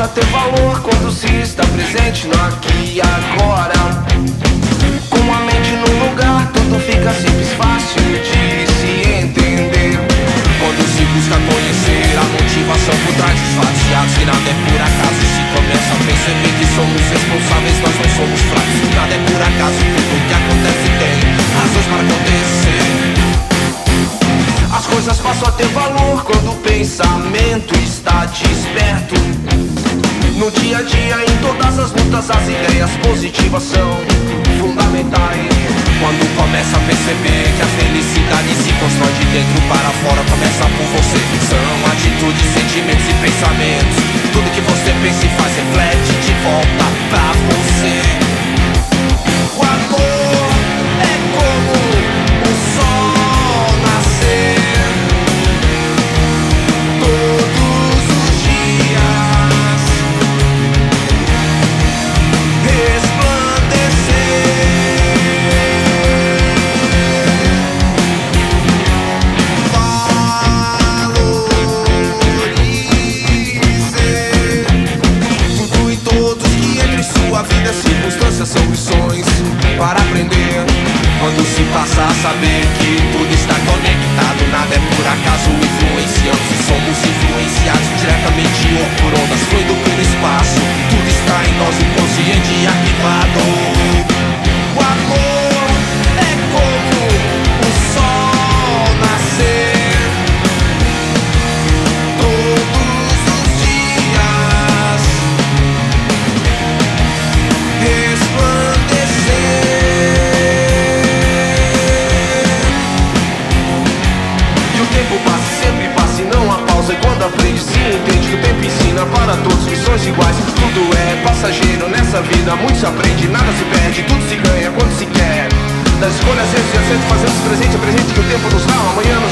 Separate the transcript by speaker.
Speaker 1: ter valor quando se está presente no aqui e agora. Com a mente no lugar, tudo fica simples, fácil de se entender. Quando se busca conhecer a motivação por trás dos fatos e atos, que nada é por acaso. Se começa a perceber que somos responsáveis, nós não somos fracos. Nada é por acaso, tudo que acontece tem razões para acontecer. As coisas passam a ter valor quando o pensamento está desperto. No dia a dia, em todas as lutas, as ideias positivas são fundamentais. Quando começa a perceber que a felicidade se constrói de dentro para fora, começa por você. São atitudes, sentimentos e pensamentos. Tudo que você pensa e faz reflete de volta pra você. O amor é como o sol nascer todos os dias, resplandecer, valorizar tudo e todos que entre sua vida, circunstâncias são lições para aprender. Quando se passa a saber que tudo está conectado, nada é por acaso, influenciamos e somos influenciados diretamente ou por ondas, fluindo pelo espaço. Tudo está em nós, inconsciente e arquivado. O amor é como o sol nascer todos os dias, resplandecer. Que o tempo passe, sempre passe, não há pausa. E quando aprende, se entende que o tempo ensina para todos lições iguais. Tudo é passageiro nessa vida, muito se aprende, nada se perde, tudo se ganha quando se quer. Das escolhas, erros e acertos, fazemos presente, é presente que o tempo nos dá, amanhã nos